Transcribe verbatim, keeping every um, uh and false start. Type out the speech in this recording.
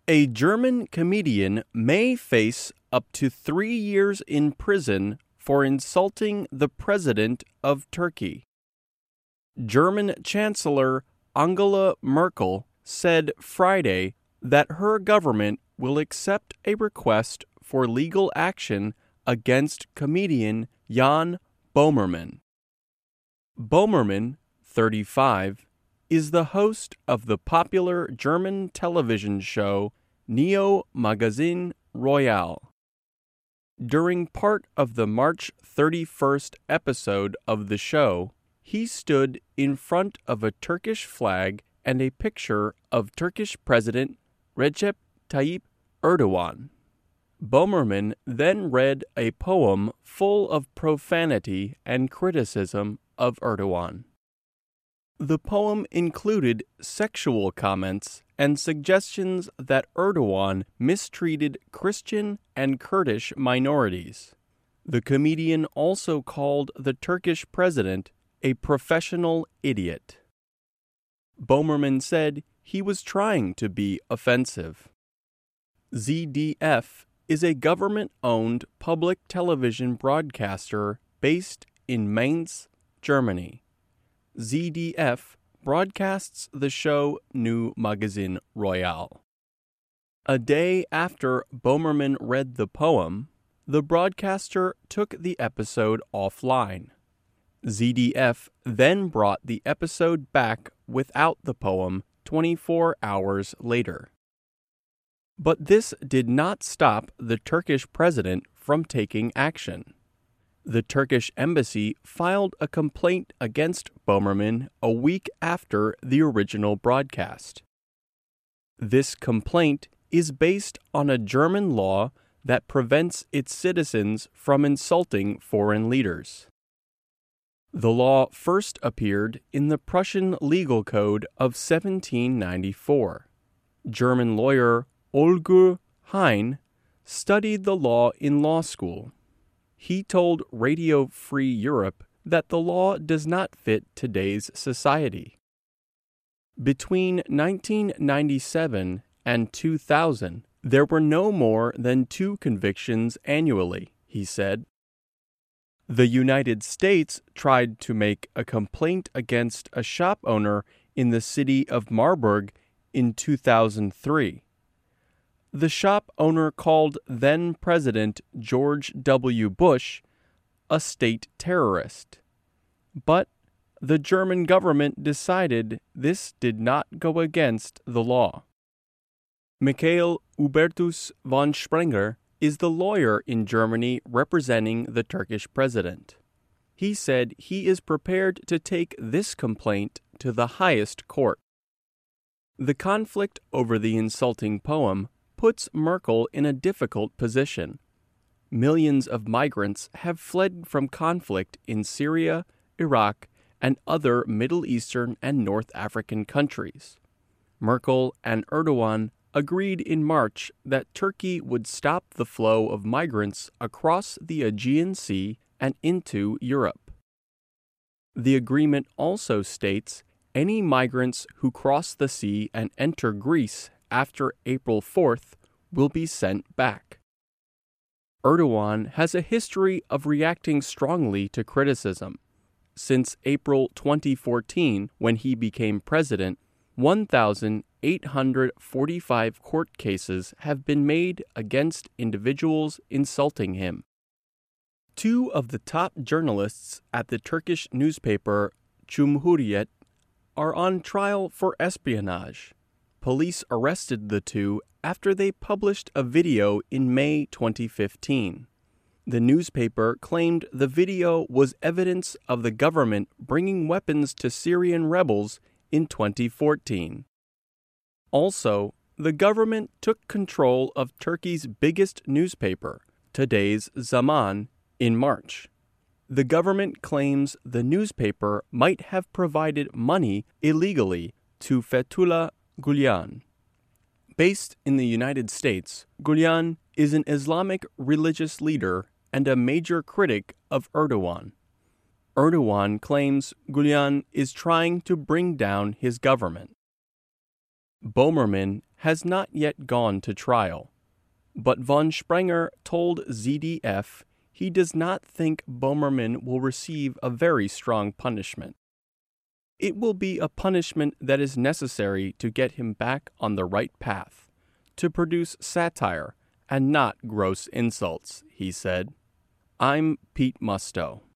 A German comedian may face up to three years in prison for insulting the president of Turkey. German Chancellor Angela Merkel said Friday that her government will accept a request for legal action against comedian Jan Böhmermann. Böhmermann, thirty-five, is the host of the popular German television show Neo Magazin Royal. During part of the March thirty-first episode of the show, he stood in front of a Turkish flag and a picture of Turkish President Recep Tayyip Erdogan. Böhmermann then read a poem full of profanity and criticism of Erdogan. The poem included sexual comments and suggestions that Erdogan mistreated Christian and Kurdish minorities. The comedian also called the Turkish president a professional idiot. Böhmermann said he was trying to be offensive. Z D F is a government-owned public television broadcaster based in Mainz, Germany. Z D F broadcasts the show Neo Magazin Royal. A day after Böhmermann read the poem, the broadcaster took the episode offline. Z D F then brought the episode back without the poem twenty-four hours later. But this did not stop the Turkish president from taking action. The Turkish embassy filed a complaint against Böhmermann a week after the original broadcast. This complaint is based on a German law that prevents its citizens from insulting foreign leaders. The law first appeared in the Prussian Legal Code of seventeen ninety-four. German lawyer Holger Heine studied the law in law school. He told Radio Free Europe that the law does not fit today's society. Between nineteen ninety-seven and two thousand, there were no more than two convictions annually, he said. The United States tried to make a complaint against a shop owner in the city of Marburg in two thousand three. The shop owner called then-President George W. Bush a state terrorist. But the German government decided this did not go against the law. Michael Hubertus von Sprenger is the lawyer in Germany representing the Turkish president. He said he is prepared to take this complaint to the highest court. The conflict over the insulting poem puts Merkel in a difficult position. Millions of migrants have fled from conflict in Syria, Iraq, and other Middle Eastern and North African countries. Merkel and Erdogan agreed in March that Turkey would stop the flow of migrants across the Aegean Sea and into Europe. The agreement also states any migrants who cross the sea and enter Greece after April fourth will be sent back. Erdogan has a history of reacting strongly to criticism. Since April twenty fourteen, when he became president, one thousand eight hundred forty-five court cases have been made against individuals insulting him. Two of the top journalists at the Turkish newspaper Cumhuriyet are on trial for espionage. Police arrested the two after they published a video in May twenty fifteen. The newspaper claimed the video was evidence of the government bringing weapons to Syrian rebels in twenty fourteen. Also, the government took control of Turkey's biggest newspaper, today's Zaman, in March. The government claims the newspaper might have provided money illegally to Fethullah Gulen. Based in the United States, Gulen is an Islamic religious leader and a major critic of Erdogan. Erdogan claims Gulen is trying to bring down his government. Böhmermann has not yet gone to trial, but von Sprenger told Z D F he does not think Bomerman will receive a very strong punishment. It will be a punishment that is necessary to get him back on the right path, to produce satire and not gross insults, he said. I'm Pete Musto.